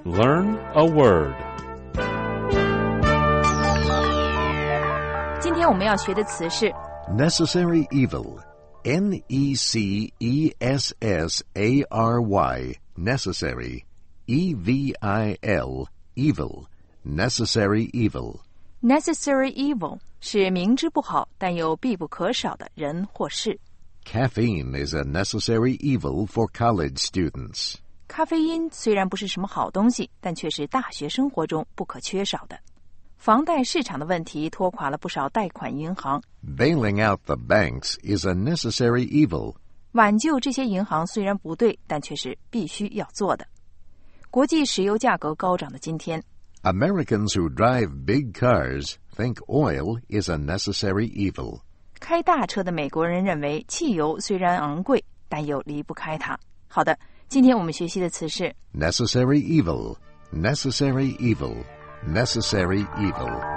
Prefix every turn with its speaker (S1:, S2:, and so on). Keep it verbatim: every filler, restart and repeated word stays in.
S1: Learn a word.
S2: 今天我们要学的词是
S3: necessary evil. N E C E S S A R Y, necessary. E V I L, evil. Necessary evil.
S2: necessary evil 是明知不好但又必不可少的人或事。
S3: Caffeine is a necessary evil for college students.
S2: 咖啡因虽然不是什么好东西，但却是大学生活中不可缺少的。房贷市场的问题拖垮了不少贷款银行。
S3: Bailing out the banks is a necessary evil.
S2: 挽救这些银行虽然不对，但却是必须要做的。国际石油价格高涨的今天，
S3: Americans who drive big cars think oil is a necessary evil.
S2: 开大车的美国人认为汽油虽然昂贵，但又离不开它。好的，今天我们学习的词是
S3: Necessary evil. Necessary evil. Necessary evil.